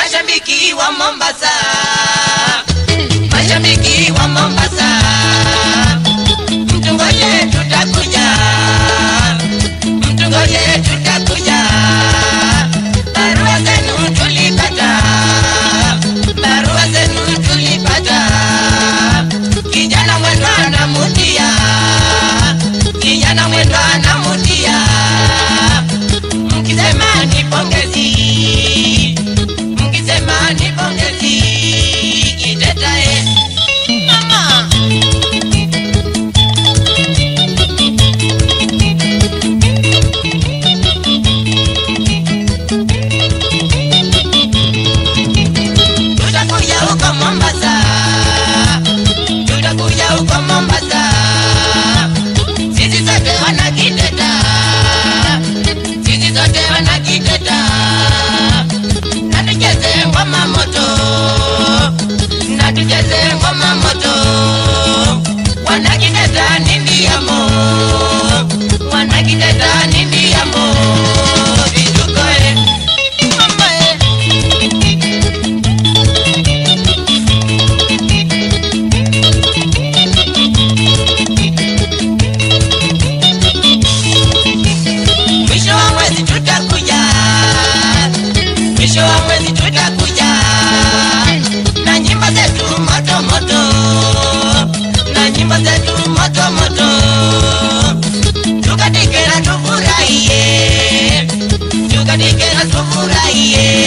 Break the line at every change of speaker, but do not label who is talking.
Mashabiki wa Mombasa, mashabiki wa Mombasa, mtungoje tutakuja, mtungoje tutakuja. Barua zenu tulipata, barua zenu tulipata. Kijana mwendo anamutia, kijana mwendo anamutia. Mkisema ni pongezi, mkisema ni pongezi, itetae mama. Tutakuja huko Mombasa, tutakuja huko Mombasa. Sisi sote wana Kiteta, sisi sote wana Kiteta. Na tucheze ngoma moto, na tucheze ngoma moto. Wana Kiteta nini yamo, wana Kiteta nini yamo. Vitukoe mamae. Mwisho wa mwezi tutakuja, mwisho wa mwezi tutakuja. Na nyimbo zetu moto moto, na nyimbo zetu moto moto. Tukatike na tufurahie, tukatike na tufurahie.